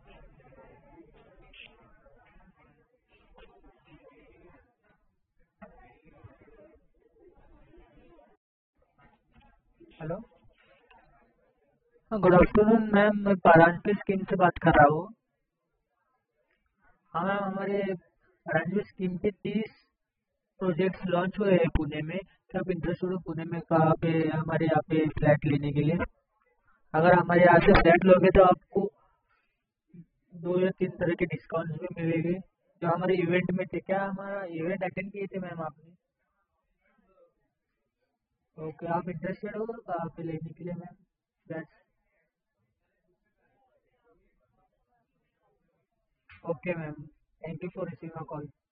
Hello. Good afternoon ma'am, मैं पारांजपे scheme से बात कर रहा हूँ। हाँ मैम, हमारे पारांजपे स्कीम के 30 प्रोजेक्ट्स लॉन्च हुए हैं पुणे में। क्या आप इंटरेस्टेड हो पुणे में कहाँ पे हमारे यहाँ पे फ्लैट लेने के लिए? अगर हमारे यहाँ से फ्लैट लोगे तो आपको 2 या 3 तरह के डिस्काउंट्स भी मिलेंगे जो हमारे इवेंट में थे। क्या हमारा इवेंट अटेंड किए थे मैम आपने? ओके, आप इंटरेस्टेड हो कहाँ पे लेने के लिए ma'am flat? Okay ma'am, thank you for receiving a call.